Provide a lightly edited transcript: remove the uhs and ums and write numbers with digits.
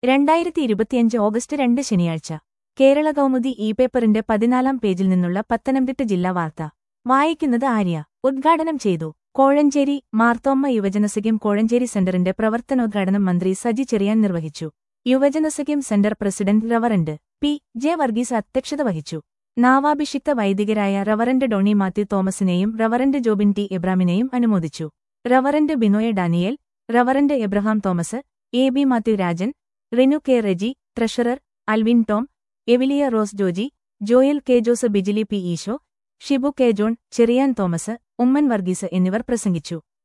2025 August 2 ശനിയാഴ്ച കേരള കൗമുദി പേപ്പറിന്റെ 14-ാം പേജിൽ നിന്നുള്ള പത്തനംതിട്ട ജില്ലാ വാർത്ത വായിക്കുന്നത് ആര്യ. ഉദ്ഘാടനം ചെയ്തു. കോഴഞ്ചേരി മാർത്തോമ്മ യുവജനസഖ്യം കോഴഞ്ചേരി സെന്ററിന്റെ പ്രവർത്തനോദ്ഘാടനം മന്ത്രി സജി ചെറിയാൻ നിർവഹിച്ചു. Yuvajanasakhyam centre president reverend P. J. Varghese അധ്യക്ഷത വഹിച്ചു. നാവാഭിഷിക്ത വൈദികരായ റവറന്റ് ഡോണി മാത്യു തോമസിനെയും റവറന്റ് ജോബിൻ ടി എബ്രാമിനെയും അനുമോദിച്ചു. Reverend Binoy Daniel, reverend Abraham Thomas, A. B. Mathew Rajan, Rinu K. Reji, treasurer Alvin Tom, Evilia Rose Joji, Joel K. Jose, Bijili P. Eesho, Shibu K. John, Cheriyan Thomas, Ummen Varghese എന്നിവർ പ്രസംഗിച്ചു.